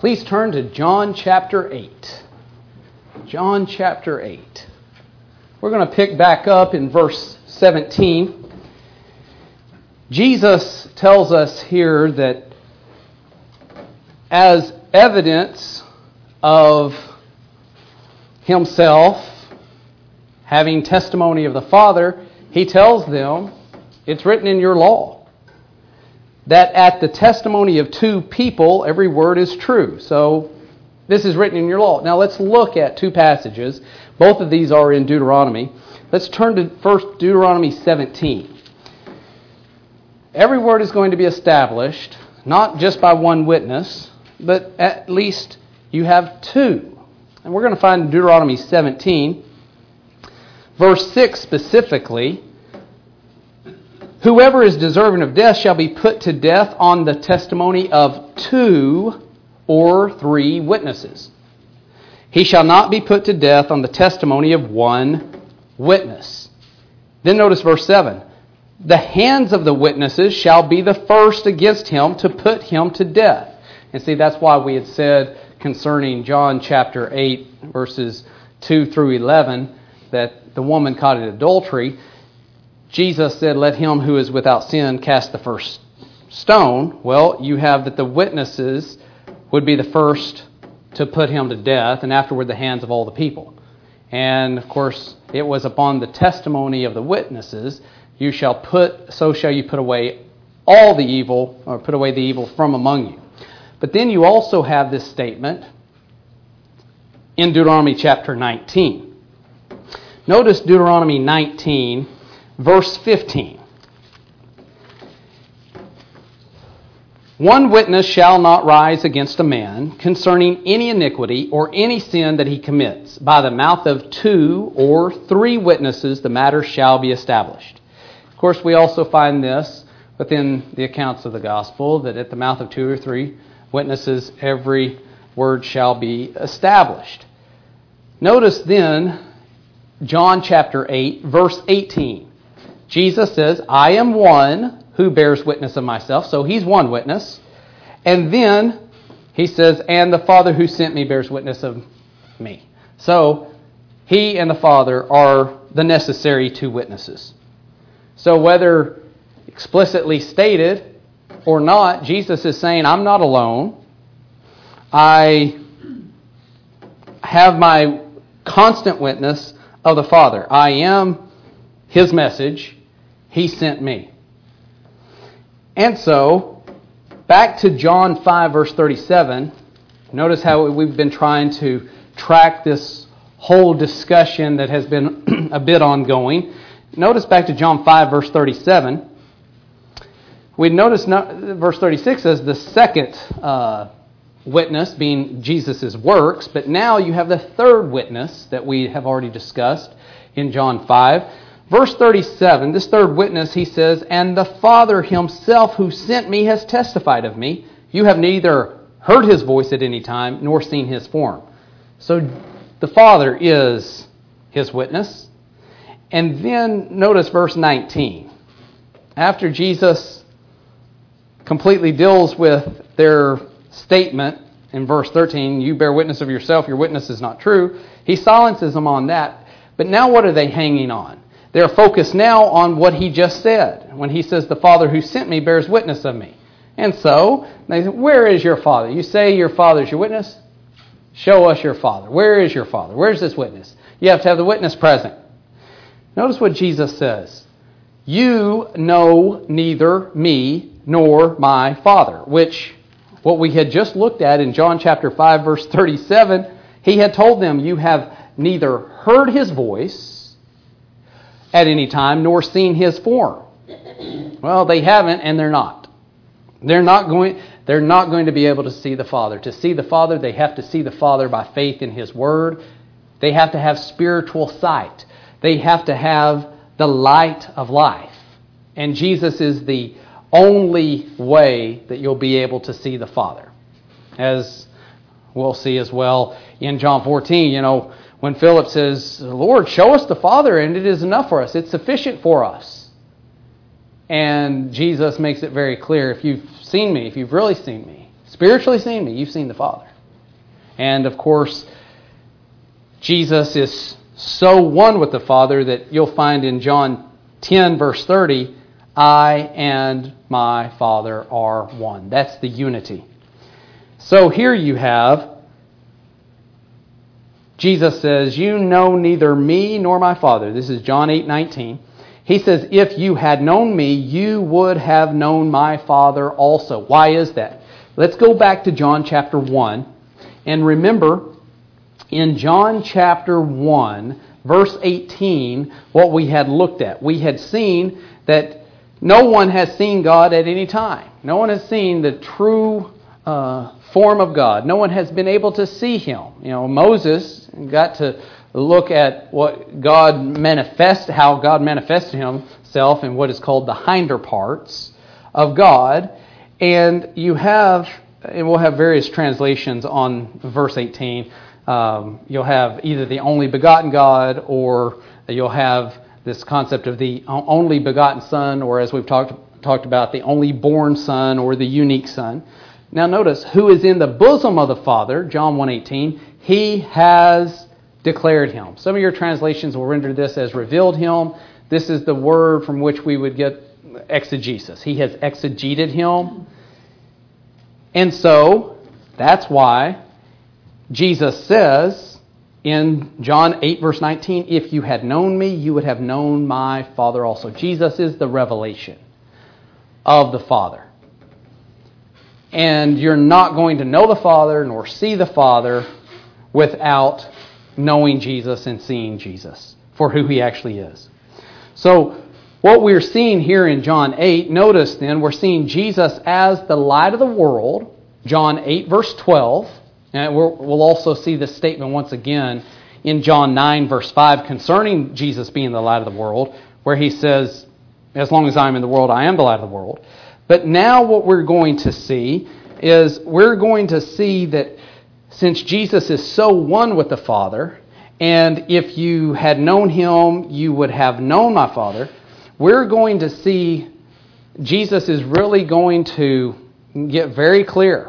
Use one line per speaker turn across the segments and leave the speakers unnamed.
Please turn to John chapter 8. John chapter 8. We're going to pick back up in verse 17. Jesus tells us here that as evidence of himself having testimony of the Father, he tells them, it's written in your law, that at the testimony of two people, every word is true. So this is written in your law. Now let's look at two passages. Both of these are in Deuteronomy. Let's turn to first Deuteronomy 17. Every word is going to be established, not just by one witness, but at least you have two. And we're going to find in Deuteronomy 17, verse 6 specifically, whoever is deserving of death shall be put to death on the testimony of 2 or 3 witnesses. He shall not be put to death on the testimony of 1 witness. Then notice verse 7. The hands of the witnesses shall be the first against him to put him to death. And see, that's why we had said concerning John chapter 8, verses 2 through 11, that the woman caught in adultery, Jesus said, let him who is without sin cast the first stone. Well, you have that the witnesses would be the first to put him to death, and afterward the hands of all the people. And, of course, it was upon the testimony of the witnesses, so shall you put away all the evil, or put away the evil from among you. But then you also have this statement in Deuteronomy chapter 19. Notice Deuteronomy 19, verse 15. One witness shall not rise against a man concerning any iniquity or any sin that he commits. By the mouth of 2 or 3 witnesses the matter shall be established. Of course, we also find this within the accounts of the gospel, that at the mouth of 2 or 3 witnesses every word shall be established. Notice then John chapter 8, verse 18. Jesus says, I am one who bears witness of myself. So he's one witness. And then he says, and the Father who sent me bears witness of me. So he and the Father are the necessary 2 witnesses. So whether explicitly stated or not, Jesus is saying, I'm not alone. I have my constant witness of the Father. I am His message. He sent me. And so, back to John 5, verse 37, notice how we've been trying to track this whole discussion that has been a bit ongoing. Notice back to John 5, verse 37. We notice verse 36 as the second witness being Jesus' works, but now you have the third witness that we have already discussed in John 5. Verse 37, this third witness, he says, and the Father himself who sent me has testified of me. You have neither heard his voice at any time nor seen his form. So the Father is his witness. And then notice verse 19. After Jesus completely deals with their statement in verse 13, you bear witness of yourself, your witness is not true. He silences them on that. But now what are they hanging on? They're focused now on what he just said. When he says, the Father who sent me bears witness of me. And so, they say, where is your Father? You say your Father is your witness? Show us your Father. Where is your Father? Where's this witness? You have to have the witness present. Notice what Jesus says. You know neither me nor my Father. Which, what we had just looked at in John chapter 5, verse 37, he had told them, you have neither heard his voice at any time, nor seen his form. Well, they haven't, and they're not. They're not going to be able to see the Father. To see the Father, they have to see the Father by faith in his word. They have to have spiritual sight. They have to have the light of life. And Jesus is the only way that you'll be able to see the Father. As we'll see as well in John 14, when Philip says, Lord, show us the Father, and it is enough for us. It's sufficient for us. And Jesus makes it very clear, if you've seen me, if you've really seen me, spiritually seen me, you've seen the Father. And of course, Jesus is so one with the Father that you'll find in John 10, verse 30, I and my Father are one. That's the unity. So here you have, Jesus says, you know neither me nor my Father. This is John 8:19. He says, if you had known me, you would have known my Father also. Why is that? Let's go back to John chapter 1. And remember, in John chapter 1, verse 18, what we had looked at. We had seen that no one has seen God at any time. No one has seen the true form of God. No one has been able to see Him. Moses got to look at what God manifests, how God manifested Himself in what is called the hinder parts of God. And you have, and we'll have various translations on verse 18. You'll have either the only begotten God, or you'll have this concept of the only begotten Son, or as we've talked about, the only born Son, or the unique Son. Now notice, who is in the bosom of the Father, John 1:18, He has declared Him. Some of your translations will render this as revealed Him. This is the word from which we would get exegesis. He has exegeted Him. And so, that's why Jesus says in John 8, verse 19, if you had known me, you would have known my Father also. Jesus is the revelation of the Father. And you're not going to know the Father nor see the Father without knowing Jesus and seeing Jesus for who He actually is. So, what we're seeing here in John 8, notice then, we're seeing Jesus as the light of the world, John 8, verse 12. And we'll also see this statement once again in John 9, verse 5, concerning Jesus being the light of the world, where He says, as long as I am in the world, I am the light of the world. But now what we're going to see is we're going to see that since Jesus is so one with the Father, and if you had known Him, you would have known my Father, we're going to see Jesus is really going to get very clear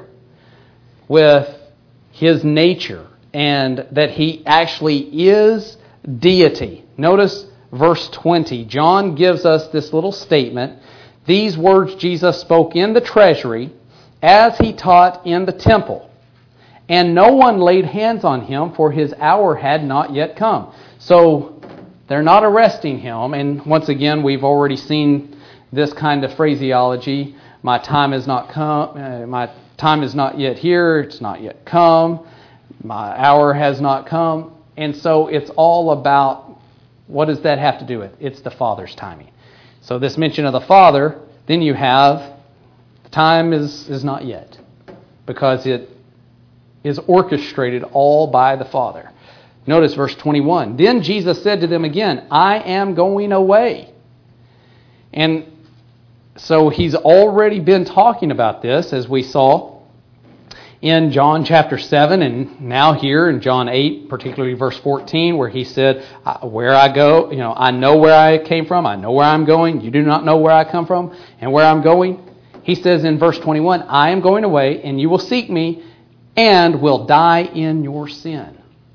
with His nature and that He actually is deity. Notice verse 20. John gives us this little statement. These words Jesus spoke in the treasury as He taught in the temple. And no one laid hands on Him, for His hour had not yet come. So they're not arresting Him. And once again, we've already seen this kind of phraseology. My time has not come. My time is not yet here. It's not yet come. My hour has not come. And so it's all about, what does that have to do with? It's the Father's timing. So this mention of the Father, then you have, the time is not yet, because it is orchestrated all by the Father. Notice verse 21. Then Jesus said to them again, I am going away. And so He's already been talking about this, as we saw in John chapter 7, and now here in John 8, particularly verse 14, where He said, where I go, I know where I came from, I know where I'm going, you do not know where I come from and where I'm going. He says in verse 21, I am going away, and you will seek me, and will die in your sin.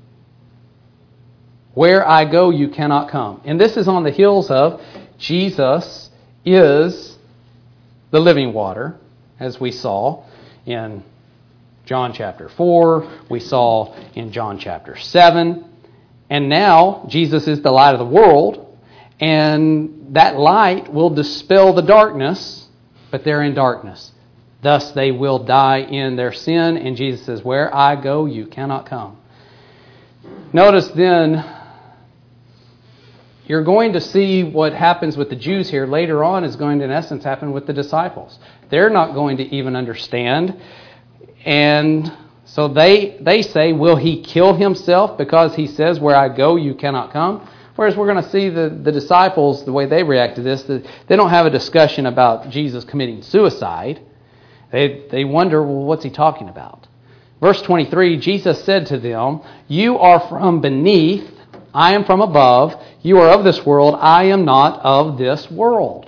Where I go, you cannot come. And this is on the heels of Jesus is the living water, as we saw in John chapter 4, we saw in John chapter 7, and now Jesus is the light of the world, and that light will dispel the darkness, but they're in darkness. Thus they will die in their sin, and Jesus says, where I go, you cannot come. Notice then, you're going to see what happens with the Jews here later on is going to, in essence, happen with the disciples. They're not going to even understand. And so they say, will He kill Himself because He says, where I go, you cannot come? Whereas we're going to see the disciples, the way they react to this, they don't have a discussion about Jesus committing suicide. They wonder, well, what's He talking about? Verse 23, Jesus said to them, you are from beneath, I am from above. You are of this world, I am not of this world.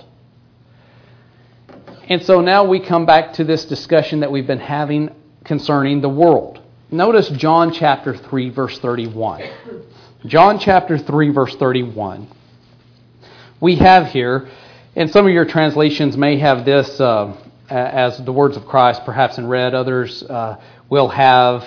And so now we come back to this discussion that we've been having concerning the world. Notice John chapter 3, verse 31. John chapter 3, verse 31. We have here, and some of your translations may have this as the words of Christ, perhaps in red. Others will have...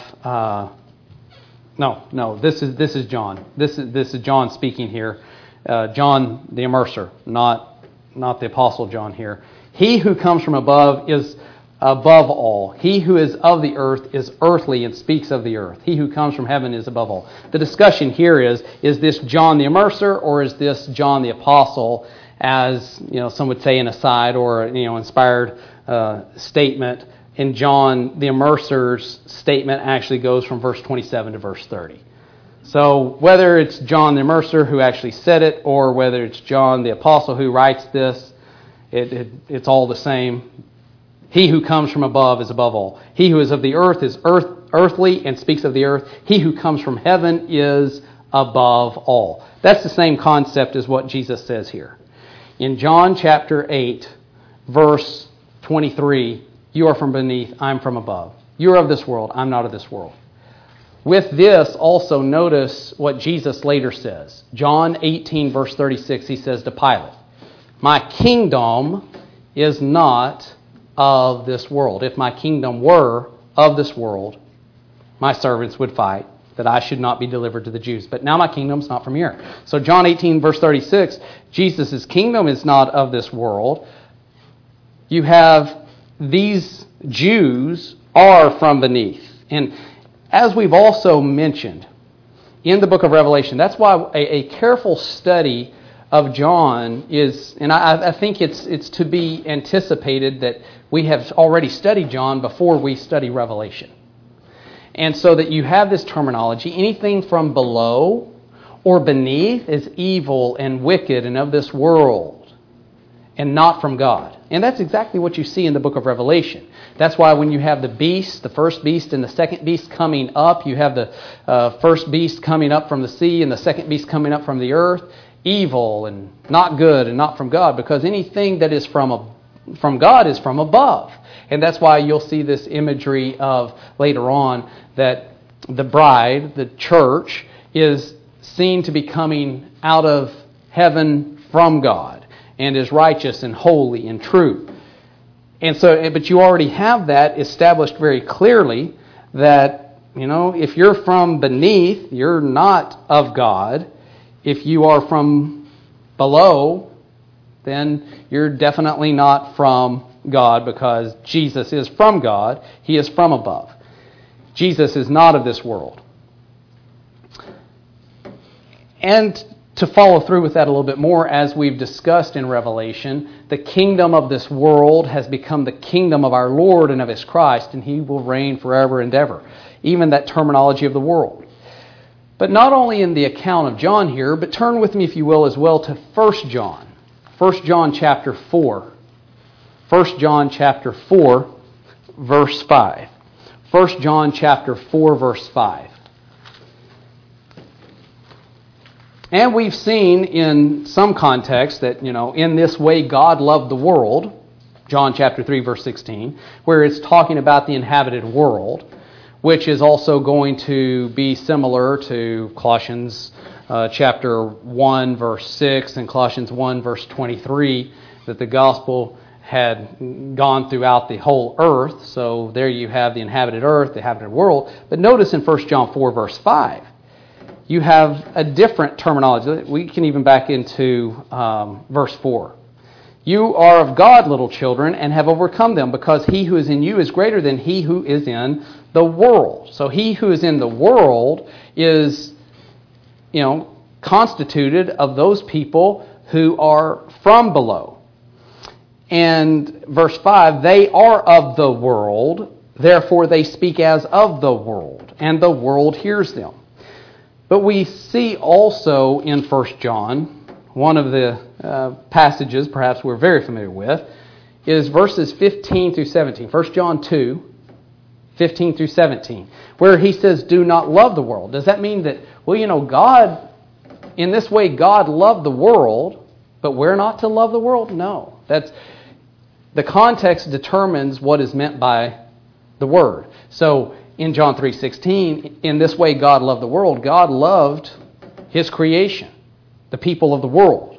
No. This is John. This is John speaking here. John the Immerser, not the Apostle John here. He who comes from above is above all. He who is of the earth is earthly and speaks of the earth. He who comes from heaven is above all. The discussion here is this John the Immerser or is this John the Apostle, as some would say an aside or inspired statement. In John the Immerser's statement actually goes from verse 27 to verse 30. So whether it's John the Immerser who actually said it or whether it's John the Apostle who writes this, it's all the same. He who comes from above is above all. He who is of the earth is earthly and speaks of the earth. He who comes from heaven is above all. That's the same concept as what Jesus says here. In John chapter 8, verse 23, you are from beneath, I'm from above. You are of this world, I'm not of this world. With this, also notice what Jesus later says. John 18, verse 36, he says to Pilate, my kingdom is not of this world. If my kingdom were of this world, my servants would fight that I should not be delivered to the Jews. But now my kingdom's not from here. So John 18, verse 36, Jesus' kingdom is not of this world. You have these Jews are from beneath. And as we've also mentioned in the book of Revelation, that's why a careful study of John is, and I think it's to be anticipated that we have already studied John before we study Revelation. And so that you have this terminology, anything from below or beneath is evil and wicked and of this world and not from God. And that's exactly what you see in the book of Revelation. That's why when you have the beast, the first beast and the second beast coming up, you have the first beast coming up from the sea and the second beast coming up from the earth, evil and not good and not from God, because anything that is from God is from above. And that's why you'll see this imagery of later on that the bride, the church, is seen to be coming out of heaven from God and is righteous and holy and true. And so, but you already have that established very clearly that, if you're from beneath, you're not of God. If you are from below, then you're definitely not from God, because Jesus is from God. He is from above. Jesus is not of this world. And to follow through with that a little bit more, as we've discussed in Revelation, the kingdom of this world has become the kingdom of our Lord and of His Christ, and He will reign forever and ever. Even that terminology of the world. But not only in the account of John here, but turn with me, if you will, as well to 1 John. 1 John chapter 4. 1 John chapter 4, verse 5. 1 John chapter 4, verse 5. And we've seen in some context that, in this way God loved the world, John chapter 3, verse 16, where it's talking about the inhabited world, which is also going to be similar to Colossians chapter 1, verse 6, and Colossians 1, verse 23, that the gospel had gone throughout the whole earth. So there you have the inhabited earth, the inhabited world. But notice in 1 John 4, verse 5, you have a different terminology. We can even back into verse 4. You are of God, little children, and have overcome them, because he who is in you is greater than he who is in the world. So he who is in the world is, constituted of those people who are from below. And verse 5, they are of the world, therefore they speak as of the world, and the world hears them. But we see also in 1 John, one of the passages perhaps we're very familiar with, is verses 15 through 17. 1 John 2, 15 through 17, where he says, do not love the world. Does that mean that, God, in this way God loved the world, but we're not to love the world? No. The context determines what is meant by the word. So in John 3:16, in this way God loved the world. God loved His creation, the people of the world.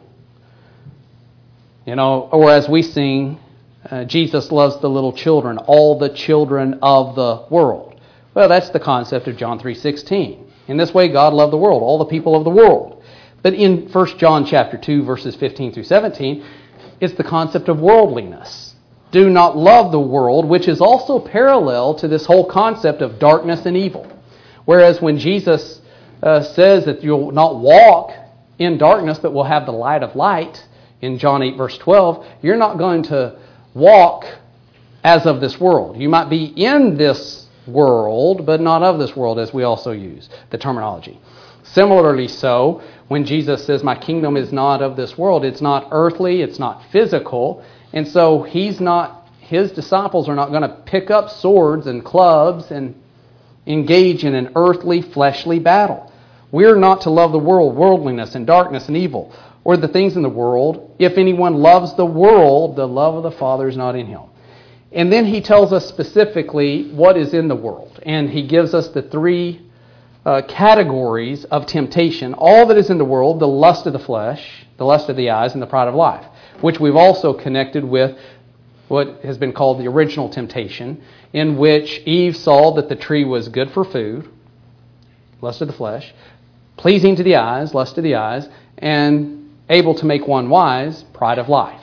Or as we sing, Jesus loves the little children, all the children of the world. Well, that's the concept of John 3:16. In this way God loved the world, all the people of the world. But in 1 John chapter 2, verses 15 through 17, it's the concept of worldliness. Do not love the world, which is also parallel to this whole concept of darkness and evil. Whereas when Jesus says that you'll not walk in darkness, but will have the light of light, in John 8, verse 12, you're not going to walk as of this world. You might be in this world, but not of this world, as we also use the terminology. Similarly so, when Jesus says, my kingdom is not of this world, it's not earthly, it's not physical, and so his disciples are not going to pick up swords and clubs and engage in an earthly, fleshly battle. We're not to love the world, worldliness and darkness and evil, or the things in the world. If anyone loves the world, the love of the Father is not in him. And then he tells us specifically what is in the world. And he gives us the three categories of temptation. All that is in the world, the lust of the flesh, the lust of the eyes, and the pride of life, which we've also connected with what has been called the original temptation, in which Eve saw that the tree was good for food, lust of the flesh, pleasing to the eyes, lust of the eyes, and able to make one wise, pride of life.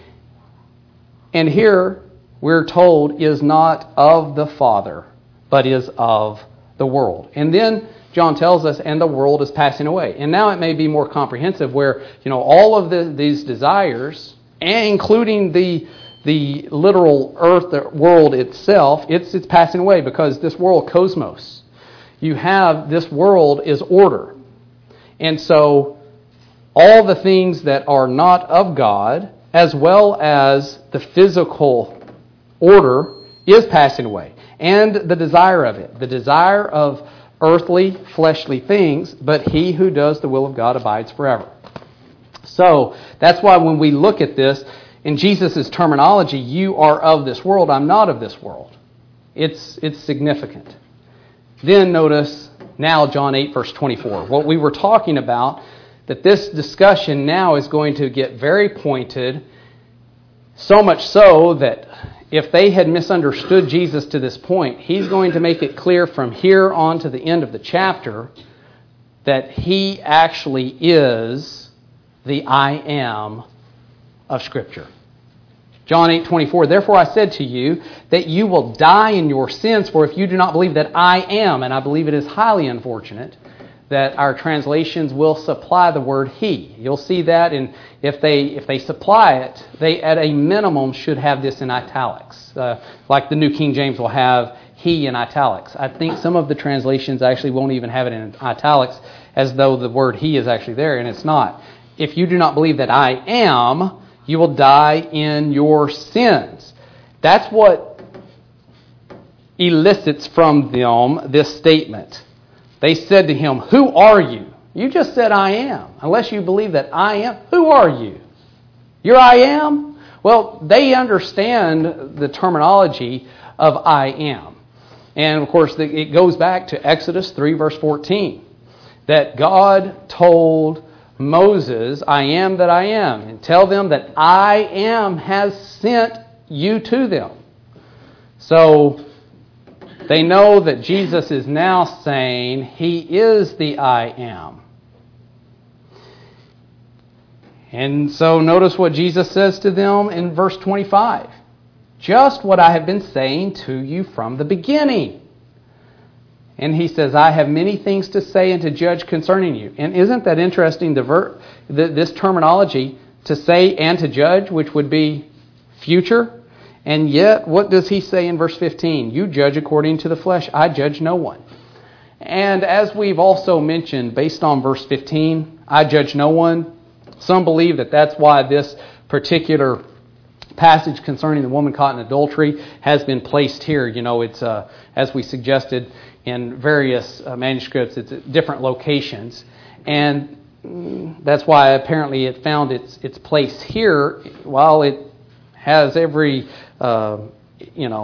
And here we're told is not of the Father, but is of the world. And then John tells us, and the world is passing away. And now it may be more comprehensive where, all of these desires, including the literal earth, the world itself, it's passing away, because this world, cosmos, you have, this world is order. And so all the things that are not of God, as well as the physical order, is passing away. And the desire of it, the desire of earthly, fleshly things, but he who does the will of God abides forever. So that's why when we look at this, in Jesus' terminology, you are of this world, I'm not of this world. It's significant. Then notice now John 8, verse 24. What we were talking about, that this discussion now is going to get very pointed, so much so that if they had misunderstood Jesus to this point, he's going to make it clear from here on to the end of the chapter that he actually is the I am of Scripture. John 8:24, therefore I said to you that you will die in your sins, for if you do not believe that I am, and I believe it is highly unfortunate that our translations will supply the word he. You'll see that, and if they supply it, they at a minimum should have this in italics. Like the New King James will have he in italics. I think some of the translations actually won't even have it in italics, as though the word he is actually there, and it's not. If you do not believe that I am, you will die in your sins. That's what elicits from them this statement. They said to him, who are you? You just said I am. Unless you believe that I am, who are you? You're I am? Well, they understand the terminology of I am. And of course, it goes back to Exodus 3, verse 14, that God told Moses, I am that I am, and tell them that I am has sent you to them. So they know that Jesus is now saying he is the I am. And so notice what Jesus says to them in verse 25. Just what I have been saying to you from the beginning. And he says, I have many things to say and to judge concerning you. And isn't that interesting, this terminology, to say and to judge, which would be future? And yet, what does he say in verse 15? You judge according to the flesh. I judge no one. And as we've also mentioned, based on verse 15, I judge no one. Some believe that that's why this particular passage concerning the woman caught in adultery has been placed here. It's, as we suggested in various manuscripts, it's at different locations. And that's why apparently it found its place here, while it has every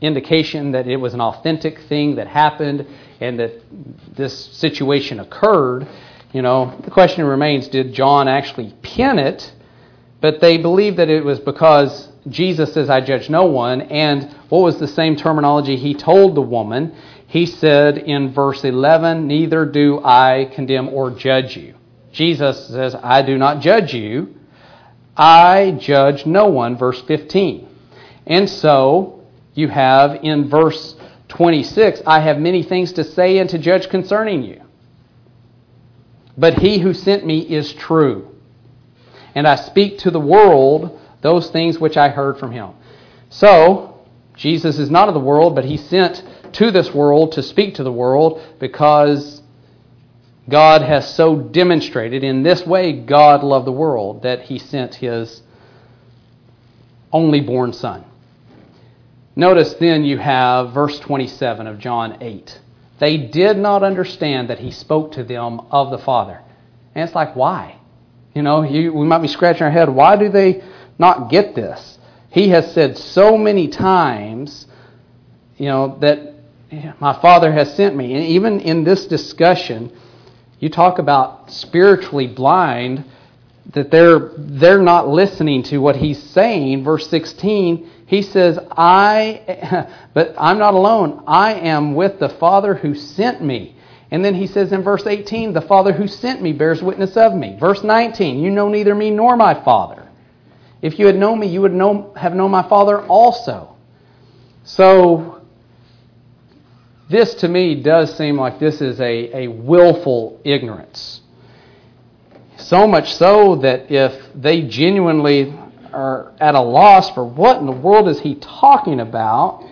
indication that it was an authentic thing that happened and that this situation occurred. The question remains, did John actually pen it? But they believe that it was because Jesus says, I judge no one. And what was the same terminology he told the woman? He said in verse 11, neither do I condemn or judge you. Jesus says, I do not judge you. I judge no one, verse 15. And so you have in verse 26, I have many things to say and to judge concerning you. But he who sent me is true, and I speak to the world those things which I heard from him. So, Jesus is not of the world, but he sent to this world to speak to the world because God has so demonstrated in this way God loved the world that he sent his only born Son. Notice then you have verse 27 of John 8. They did not understand that he spoke to them of the Father. And it's like, why? We might be scratching our head. Why do they not get this? He has said so many times, that my Father has sent me. And even in this discussion, you talk about spiritually blind, that they're not listening to what he's saying. Verse 16, he says, but I'm not alone. I am with the Father who sent me. And then he says in verse 18, the Father who sent me bears witness of me. Verse 19, you know neither me nor my Father. If you had known me, you would have known my Father also. So this to me does seem like this is a willful ignorance. So much so that if they genuinely are at a loss for what in the world is he talking about,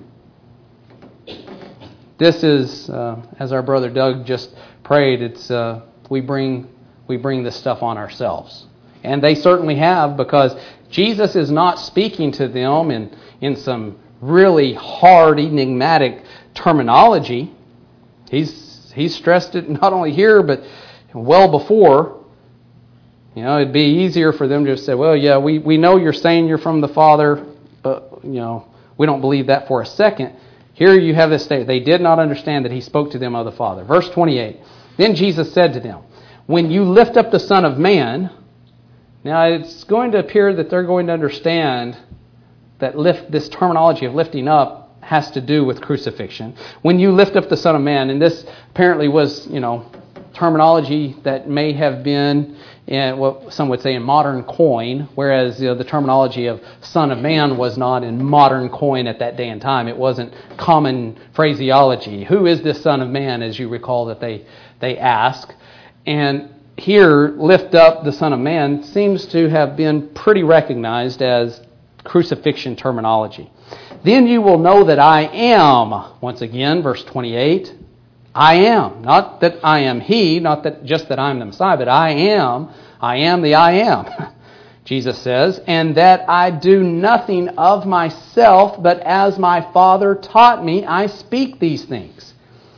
this is, as our brother Doug just prayed, it's we bring this stuff on ourselves. And they certainly have, because Jesus is not speaking to them in some really hard, enigmatic terminology. He's stressed it not only here, but well before. It'd be easier for them to say, well, yeah, we know you're saying you're from the Father, but, we don't believe that for a second. Here you have this statement. They did not understand that he spoke to them of the Father. Verse 28, then Jesus said to them, when you lift up the Son of Man, now it's going to appear that they're going to understand that this terminology of lifting up has to do with crucifixion. When you lift up the Son of Man, and this apparently was, terminology that may have been in what some would say in modern coin, whereas the terminology of Son of Man was not in modern coin at that day and time. It wasn't common phraseology. Who is this Son of Man, as you recall that they ask. And here, lift up the Son of Man seems to have been pretty recognized as crucifixion terminology. Then you will know that I am, once again, verse 28, I am. Not that I am He, not that just that I'm the Messiah, but I am the I am, Jesus says, and that I do nothing of myself, but as my Father taught me, I speak these things.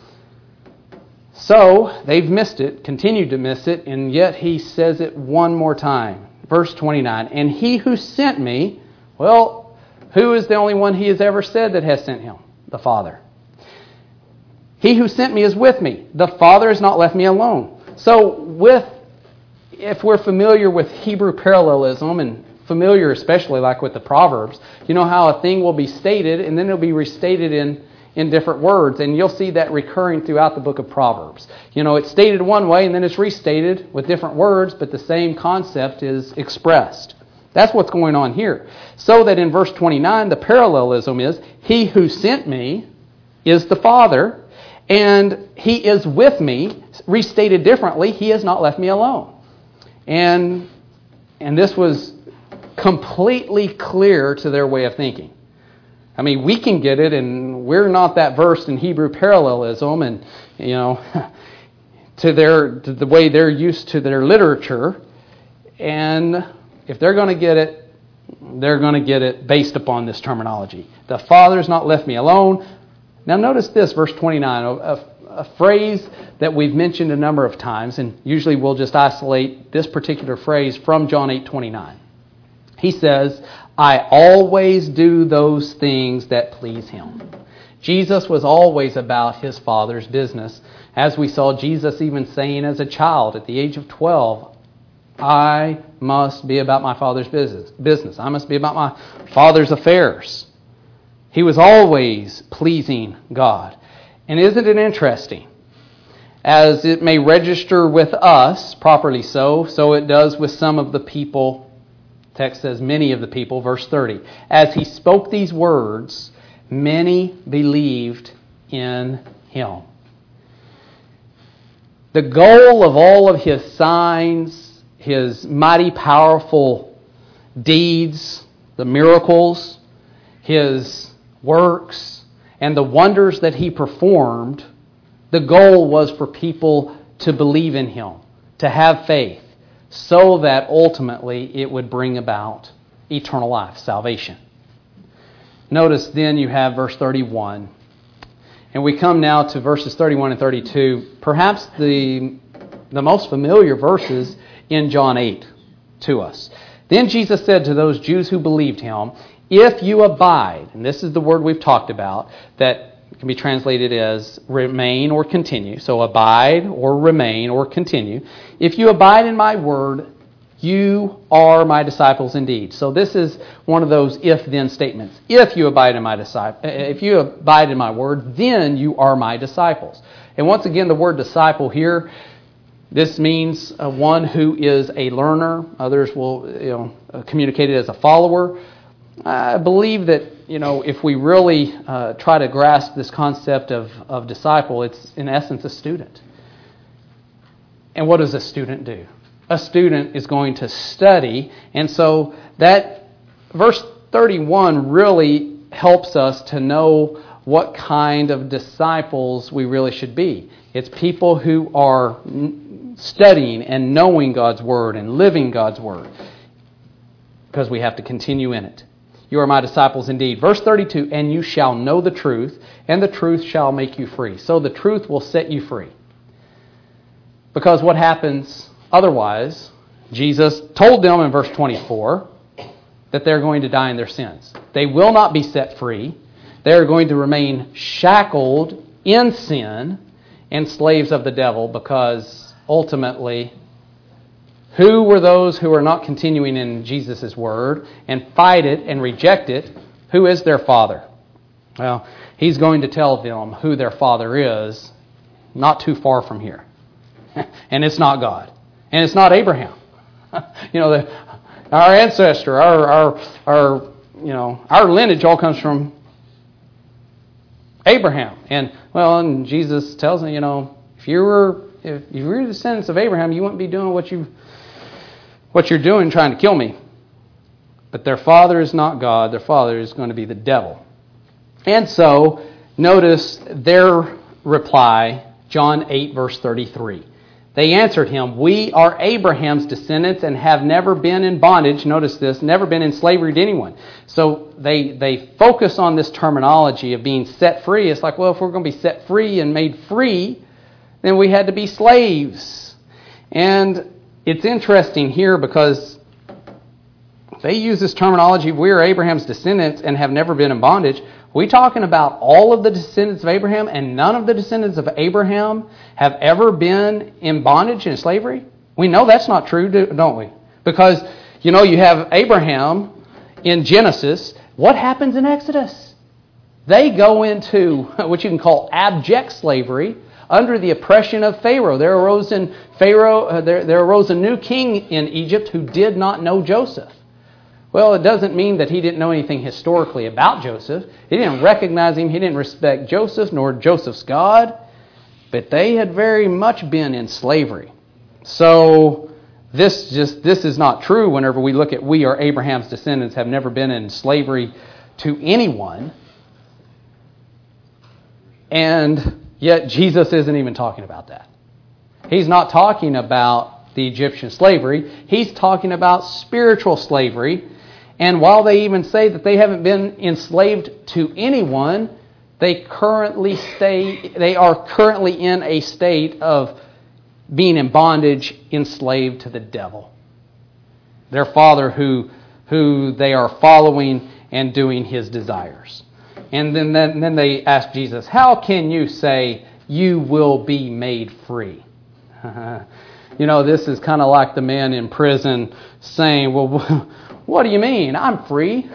So, they've missed it, continued to miss it, and yet he says it one more time. Verse 29, and he who sent me, well, who is the only one he has ever said that has sent him? The Father. He who sent me is with me. The Father has not left me alone. So if we're familiar with Hebrew parallelism, and familiar especially like with the Proverbs, you know how a thing will be stated and then it'll be restated in different words. And you'll see that recurring throughout the book of Proverbs. It's stated one way and then it's restated with different words, but the same concept is expressed. That's what's going on here. So that in verse 29, the parallelism is, he who sent me is the Father, and he is with me. Restated differently, he has not left me alone. And this was completely clear to their way of thinking. I mean, we can get it, and we're not that versed in Hebrew parallelism, and to the way they're used to their literature. And if they're going to get it, they're going to get it based upon this terminology. The Father's not left me alone. Now notice this, verse 29, a phrase that we've mentioned a number of times, and usually we'll just isolate this particular phrase from John 8:29. He says, I always do those things that please Him. Jesus was always about His Father's business. As we saw Jesus even saying as a child at the age of 12, I must be about my Father's business. I must be about my Father's affairs. He was always pleasing God. And isn't it interesting? As it may register with us, properly so it does with some of the people. Text says, many of the people, verse 30. As He spoke these words, many believed in Him. The goal of all of His signs, His mighty powerful deeds, the miracles, His works, and the wonders that He performed, the goal was for people to believe in Him, to have faith, so that ultimately it would bring about eternal life, salvation. Notice then you have verse 31. And we come now to verses 31 and 32, perhaps the most familiar verses in John 8 to us. Then Jesus said to those Jews who believed Him, if you abide, and this is the word we've talked about, that can be translated as remain or continue. So abide or remain or continue. If you abide in my word, you are my disciples indeed. So this is one of those if-then statements. If you abide in my word, then you are my disciples. And once again, the word disciple here, this means one who is a learner. Others will communicate it as a follower. I believe that if we really try to grasp this concept of disciple, it's in essence a student. And what does a student do? A student is going to study, and so that verse 31 really helps us to know what kind of disciples we really should be. It's people who are studying and knowing God's Word and living God's Word, because we have to continue in it. You are my disciples indeed. Verse 32, and you shall know the truth, and the truth shall make you free. So the truth will set you free. Because what happens otherwise, Jesus told them in verse 24 that they're going to die in their sins. They will not be set free. They're going to remain shackled in sin and slaves of the devil, because ultimately, who were those who are not continuing in Jesus' word and fight it and reject it? Who is their father? Well, He's going to tell them who their father is not too far from here. And it's not God. And it's not Abraham. Our ancestor, our lineage all comes from Abraham. And Jesus tells me, if you were the descendants of Abraham, you wouldn't be doing what you're doing, trying to kill me. But their father is not God. Their father is going to be the devil. And so, notice their reply, John 8, verse 33. They answered Him, we are Abraham's descendants and have never been in bondage. Notice this, never been in slavery to anyone. So they focus on this terminology of being set free. It's like, well, if we're going to be set free and made free, then we had to be slaves. And it's interesting here because they use this terminology, we are Abraham's descendants and have never been in bondage. Are we talking about all of the descendants of Abraham, and none of the descendants of Abraham have ever been in bondage and slavery? We know that's not true, don't we? Because, you have Abraham in Genesis. What happens in Exodus? They go into what you can call abject slavery under the oppression of Pharaoh. There arose a new king in Egypt who did not know Joseph. Well, it doesn't mean that he didn't know anything historically about Joseph. He didn't recognize him. He didn't respect Joseph, nor Joseph's God. But they had very much been in slavery. So this is not true whenever we look at we are Abraham's descendants, have never been in slavery to anyone. And yet Jesus isn't even talking about that. He's not talking about the Egyptian slavery. He's talking about spiritual slavery. And while they even say that they haven't been enslaved to anyone, they are currently in a state of being in bondage, enslaved to the devil. Their father who who they are following and doing his desires. And then they ask Jesus, how can you say you will be made free? This is kind of like the man in prison saying, well, what do you mean? I'm free.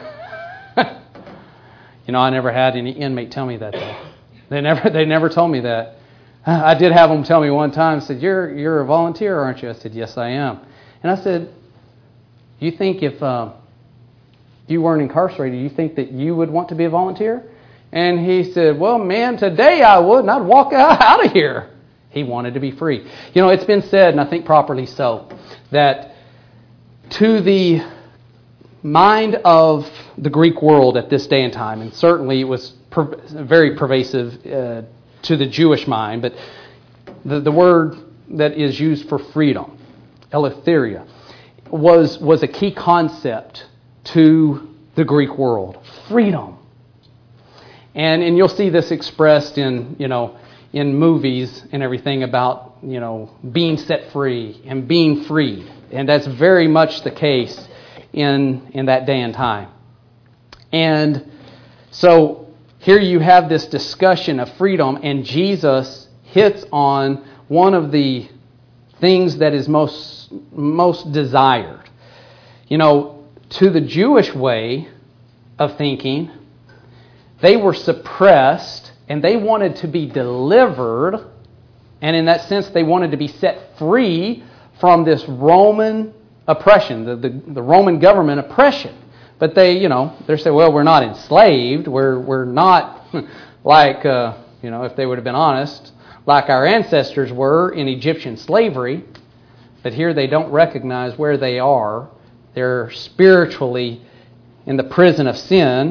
I never had any inmate tell me that, though. They never told me that. I did have them tell me one time, said, you're a volunteer, aren't you? I said, yes, I am. And I said, you think if you weren't incarcerated, you think that you would want to be a volunteer? And he said, well, man, today I would, and I'd walk out of here. He wanted to be free. It's been said, and I think properly so, that to the mind of the Greek world at this day and time, and certainly it was very pervasive to the Jewish mind, but the word that is used for freedom, eleutheria, was a key concept to the Greek world. Freedom. And you'll see this expressed in movies and everything about, being set free and being freed. And that's very much the case in that day and time. And so here you have this discussion of freedom, and Jesus hits on one of the things that is most desired. To the Jewish way of thinking, they were suppressed and they wanted to be delivered, and in that sense they wanted to be set free from this Roman oppression, the Roman government oppression. But they say, well, we're not enslaved. We're not like, if they would have been honest, like our ancestors were in Egyptian slavery. But here they don't recognize where they are. They're spiritually in the prison of sin.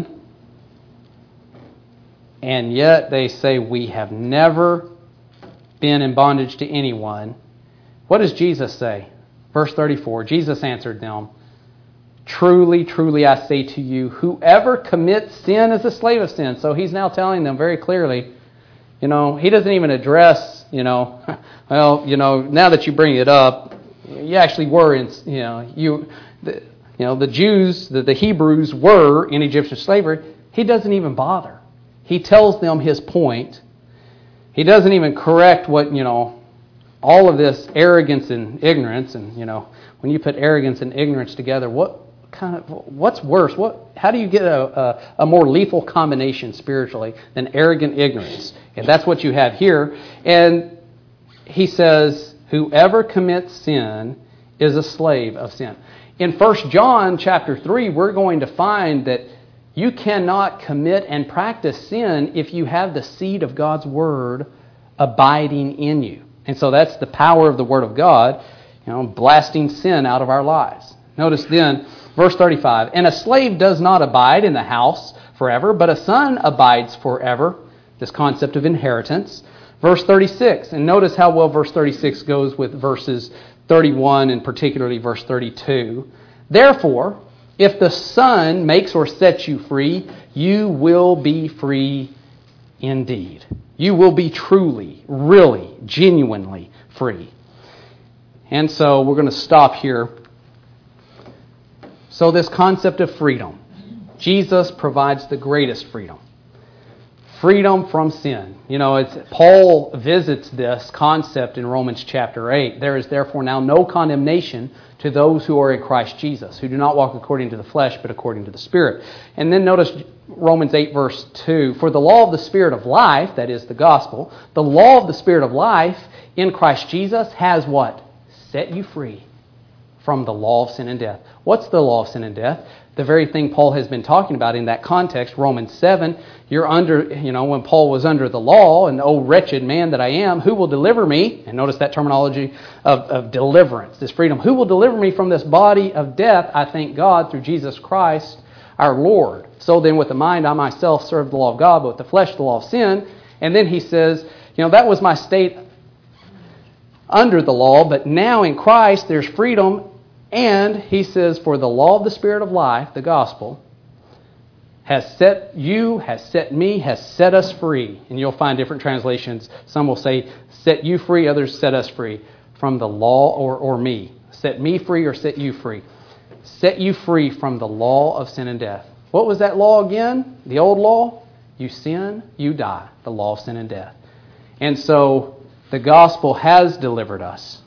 And yet they say, we have never been in bondage to anyone. What does Jesus say? Verse 34, Jesus answered them, truly, truly, I say to you, whoever commits sin is a slave of sin. So he's now telling them very clearly, he doesn't even address, now that you bring it up, you actually were in, the Jews, the Hebrews were in Egyptian slavery. He doesn't even bother. He tells them his point. He doesn't even correct what, all of this arrogance and ignorance. And, when you put arrogance and ignorance together, what's worse? How do you get a more lethal combination spiritually than arrogant ignorance? And that's what you have here. And he says, whoever commits sin is a slave of sin. In 1 John chapter 3, we're going to find that you cannot commit and practice sin if you have the seed of God's Word abiding in you. And so that's the power of the Word of God, blasting sin out of our lives. Notice then, verse 35, and a slave does not abide in the house forever, but a son abides forever. This concept of inheritance. Verse 36, and notice how well verse 36 goes with verses 31 and particularly verse 32. Therefore, if the Son makes or sets you free, you will be free indeed. You will be truly, really, genuinely free. And so we're going to stop here. So this concept of freedom. Jesus provides the greatest freedom. Freedom from sin. Paul visits this concept in Romans chapter 8. There is therefore now no condemnation to those who are in Christ Jesus, who do not walk according to the flesh, but according to the Spirit. And then notice Romans 8 verse 2. For the law of the Spirit of life, that is the gospel, the law of the Spirit of life in Christ Jesus has what? Set you free from the law of sin and death. What's the law of sin and death? The very thing Paul has been talking about in that context, Romans 7, you're under, when Paul was under the law, and oh wretched man that I am, who will deliver me? And notice that terminology of deliverance, this freedom. Who will deliver me from this body of death? I thank God through Jesus Christ our Lord. So then with the mind I myself serve the law of God, but with the flesh the law of sin. And then he says, that was my state under the law, but now in Christ there's freedom. And he says, for the law of the Spirit of life, the gospel, has set you, has set me, has set us free. And you'll find different translations. Some will say, set you free, others set us free from the law or me. Set me free or set you free. set you free from the law of sin and death. What was that law again? The old law? You sin, you die. The law of sin and death. And so the gospel has delivered us.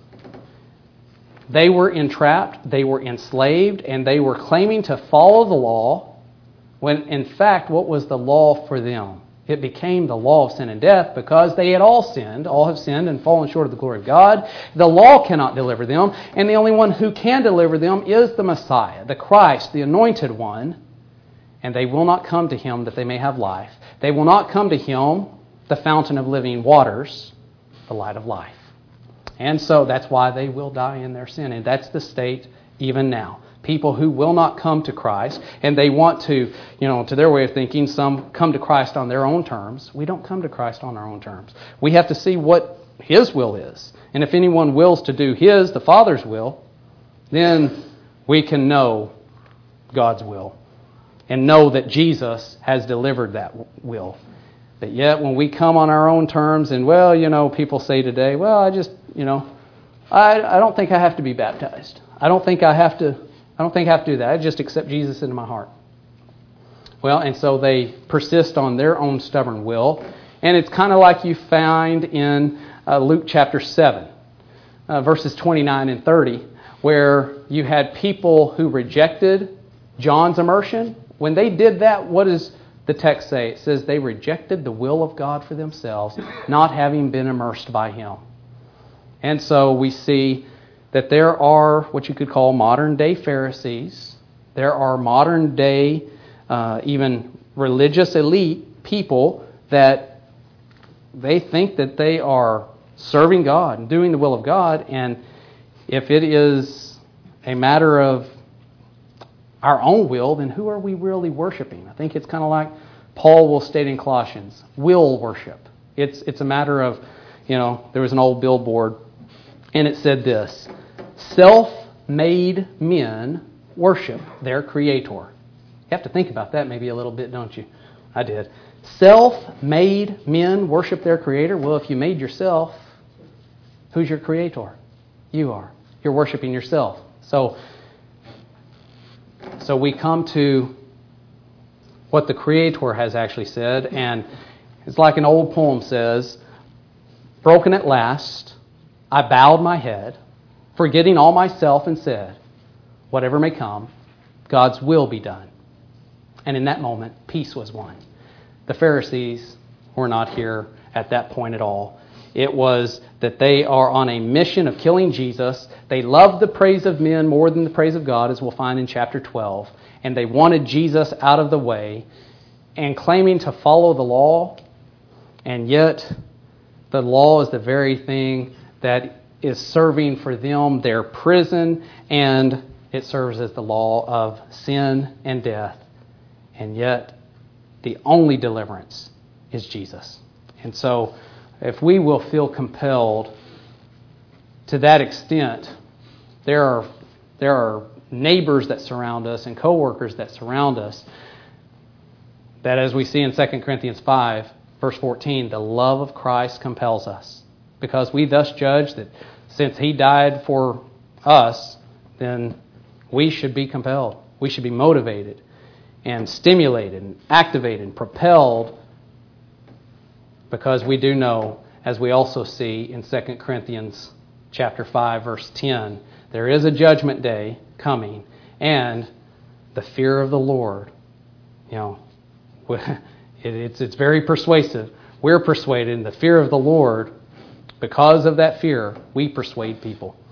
They were entrapped, they were enslaved, and they were claiming to follow the law when in fact, what was the law for them? It became the law of sin and death because they had all sinned. All have sinned and fallen short of the glory of God. The law cannot deliver them, and the only one who can deliver them is the Messiah, the Christ, the Anointed One. And they will not come to Him that they may have life. They will not come to Him, the fountain of living waters, the light of life. And so that's why they will die in their sin. And that's the state even now. People who will not come to Christ, and they want to, to their way of thinking, some come to Christ on their own terms. We don't come to Christ on our own terms. We have to see what His will is. And if anyone wills to do His, the Father's will, then we can know God's will and know that Jesus has delivered that will. But yet when we come on our own terms and, people say today, I just, I don't think I have to be baptized. I don't think I have to do that. I just accept Jesus into my heart. Well, and so they persist on their own stubborn will. And it's kind of like you find in Luke chapter 7, verses 29 and 30, where you had people who rejected John's immersion. When they did that, what does the text say? It says they rejected the will of God for themselves, not having been immersed by Him. And so we see that there are what you could call modern-day Pharisees. There are modern-day, even religious elite people that they think that they are serving God and doing the will of God. And if it is a matter of our own will, then who are we really worshiping? I think it's kind of like Paul will state in Colossians, will worship. It's a matter of, there was an old billboard, and it said this: self-made men worship their Creator. You have to think about that maybe a little bit, don't you? I did. Self-made men worship their Creator. Well, if you made yourself, who's your Creator? You are. You're worshiping yourself. So we come to what the Creator has actually said, and it's like an old poem says, broken at last, I bowed my head, forgetting all myself, and said, whatever may come, God's will be done. And in that moment, peace was won. The Pharisees were not here at that point at all. It was that they are on a mission of killing Jesus. They loved the praise of men more than the praise of God, as we'll find in chapter 12. And they wanted Jesus out of the way and claiming to follow the law. And yet, the law is the very thing that is serving for them their prison, and it serves as the law of sin and death. And yet, the only deliverance is Jesus. And so, if we will feel compelled to that extent, there are neighbors that surround us and co-workers that surround us that, as we see in 2 Corinthians 5, verse 14, the love of Christ compels us. Because we thus judge that since He died for us, then we should be compelled. We should be motivated and stimulated and activated and propelled, because we do know, as we also see in 2 Corinthians chapter 5, verse 10, there is a judgment day coming, and the fear of the Lord, it's very persuasive. We're persuaded in the fear of the Lord. Because of that fear, we persuade people.